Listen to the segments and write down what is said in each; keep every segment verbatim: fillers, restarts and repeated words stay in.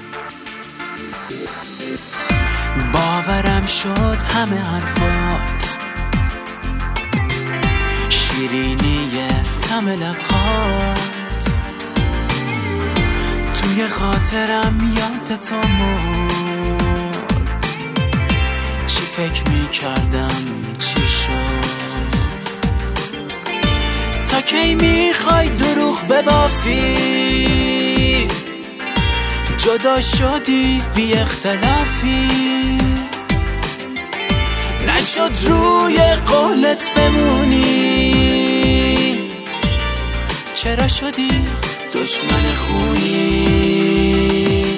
باورم شد همه حرفات شیرینی طعم لبهات توی خاطرم یاد تو مرد. چی فکر میکردم چی شد؟ تا کی میخوای دروغ ببافی؟ جدا شدی بی اختلافی، نشد روی قولت بمونی. چرا شدی دشمن خونی؟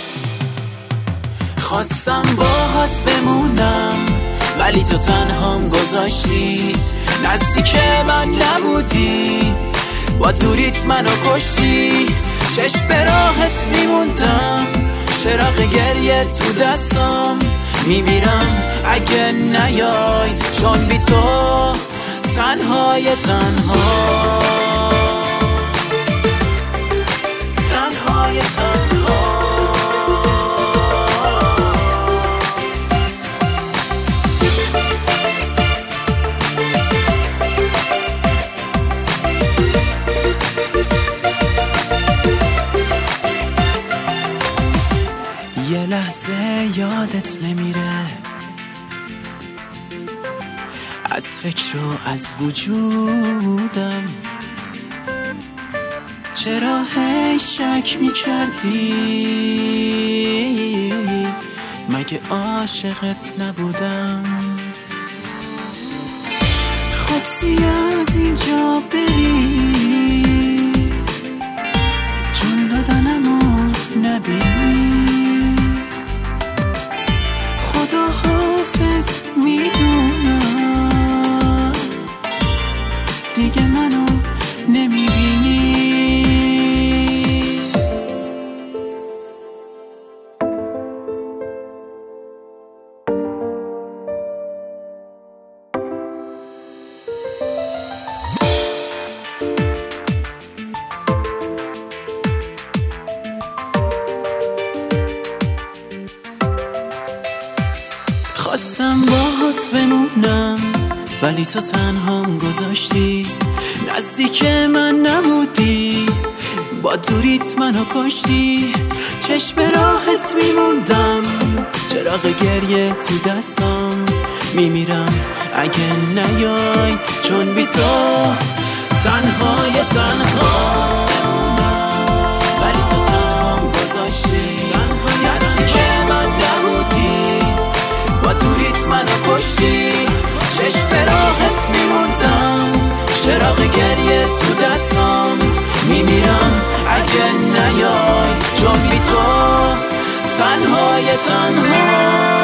خواستم باهات بمونم ولی تو تنهام گذاشتی. نزدیک من نبودی، با دوریت منو کشتی. چشم به راحت میموندم، چراغ گریه تو دستم. میمیرم اگه نیای، چون بی تو تنهای تنها تنهای تنها. یه لحظه یادت نمیره از فکر و از وجودم. چرا هی شک میکردی؟ مگه عاشقت نبودم؟ خواستی از اینجا بری، جون دادنمو نبینی. خدا حافظ میدونم دیگه منو نمیبینی. خواستم باهات بمونم ولی تو تنهام گذاشتی. نزدیک من نبودی، با دوریت منو کشتی. چشم به راحت میموندم، چراغ گریه تو دستم. میمیرم اگه نیای، چون بی تو تنهای تنها. ولی تو تنهام گذاشتی. نزدیک من نبودی، با دوریت منو کشتی. چشم به راحت میموندم، چراغ گریه تو دستم. میمیرم اگه نیای، چون بی تو تنهای تنها.